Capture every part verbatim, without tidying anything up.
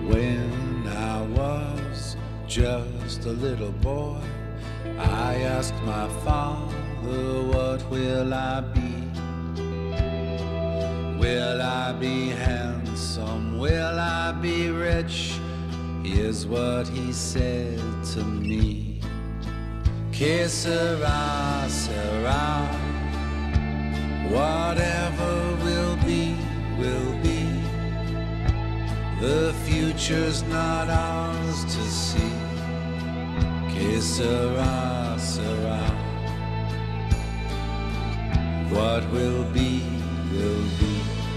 When I was just a little boy, I asked my father, what will I be? Will I be handsome? Will I be rich? Here's what he said to me. Que sera, sera. Whatever will be, will be. The future's not ours to see. Que sera, sera. What will be, will be.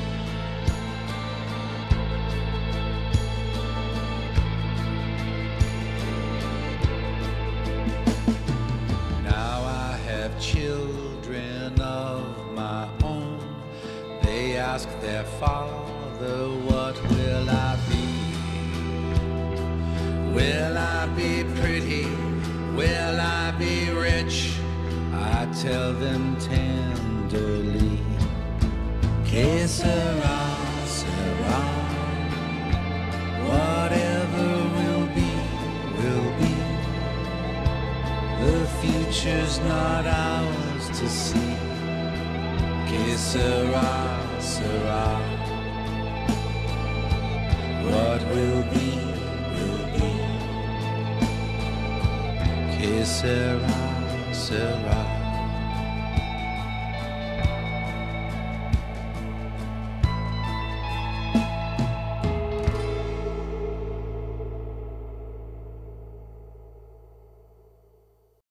Now I have children of my own. They ask their father, what will I be? Will I be pretty? Will I be rich? I tell them tenderly, que sera, sera. Whatever will be, will be. The future's not ours to see. Que sera, sera. What will be, will be. Que sera, sera.